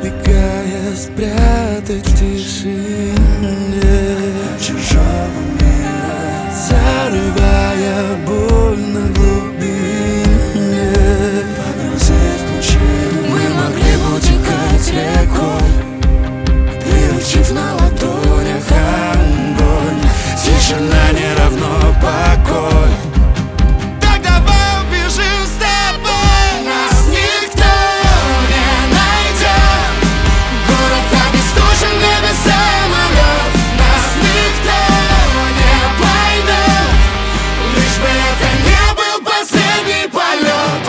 избегая спрятать в тишине чужого мира, зарывая боль на глубине. погрузив пучину, Мы могли бы утекать рекой, приручив на ладонях огонь. Тишина не равно покой. Так давай убежим с тобой, нас никто не найдет. Город обесточен, небо самолет, нас никто не поймет. Лишь бы это не был последний полет.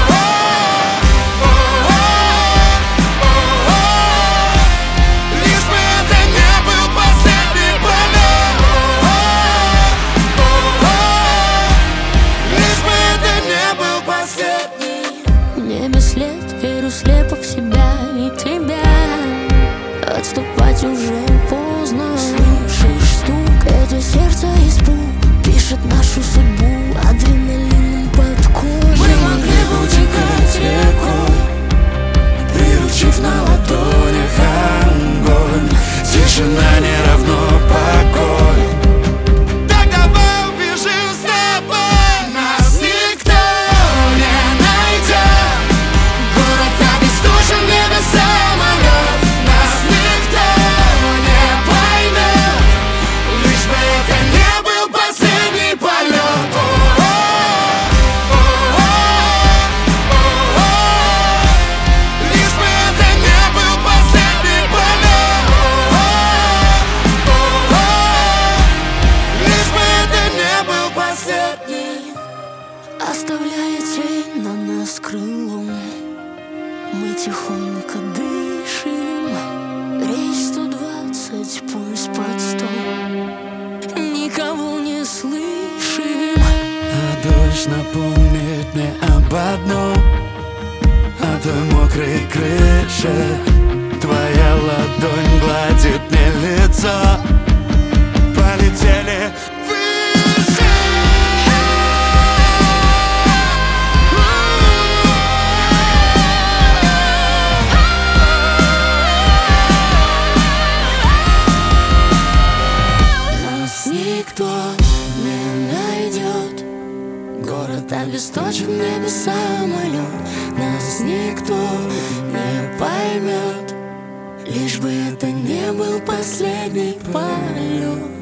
Лишь бы это не был последний полет. Лишь бы это не был последний. В небе след, верю слепо в себя и тебя. Отступать уже поздно. Слышишь стук, это сердце испуг. Пишет нашу судьбу адреналином под кожей. Мы могли бы утекать рекой, приручив на ладонях огонь. Тишина не равно покой. Так давай убежим с тобой, нас никто не найдет. Город обесточен, небо самолет, нас никто не поймет. Лишь бы это не был последний полет. Лишь бы это не был последний полет. Лишь бы это не был последний. Оставляя тень на нас крылом, мы тихонько дышим. Рейс 120, пульс под 100. Никого не слышим. А дождь напомнит мне об одном, о той мокрой крыше. Твоя ладонь гладит мне лицо. Полетели выше. Нас никто не найдет. Город обесточен, небо самолет, нас никто не поймет. Лишь бы это не был последний полет.